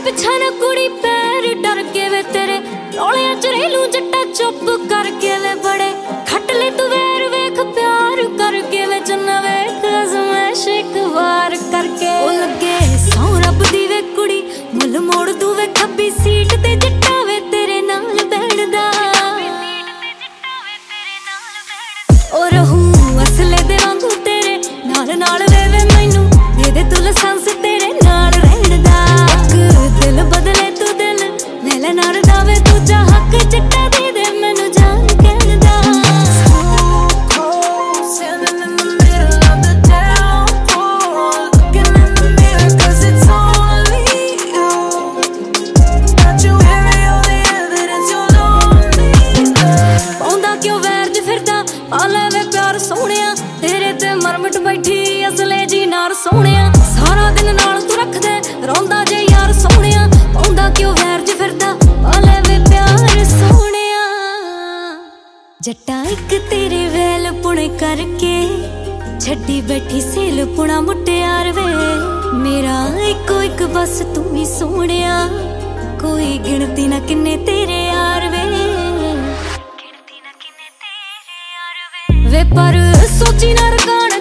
पिछा ना कुड़ी पैर डर के वे तेरे रौलियां च रेलू जट्टा चुप करके वे बड़े खट ले तू वैर वेख प्यार करके वे चन्ना वेख आजमाइश एक बार करके ओ लगे सौ रब दी वे कुड़ी मुल मोड़ तू वे खब्बी सीट ते जट्टा वे तेरे नाल बैठदा ओ रहूं असले दे वांगू तेरे नाल नाल वे वे मैनू दे दे तू लाइसेंस तेरे नाल रहण दा दिल बदले तू दिल ले ले नार दावे तू जा हक चिट्टा दे दे मैनू जान कहण दा पौंदा क्यों वैर च फिरदा आ ले वे प्यार सोहणिया तेरे ते मरमट बैठी असले जी नार सोहणिया सारा दिन नाल तू रखदे रोंदा जे यार सोहणिया पौंदा क्यों वैर च फिरदा आ ले वे प्यार सोहणिया जट्टा इक तेरे वैल पुणे करके छड्डी बैठी सेल पुणा मुटियार वे मेरा इको एक बस तू ही सोहणिया कोई गिणती ना किन्ने तेरे यार वे वे पर सोची ना रकान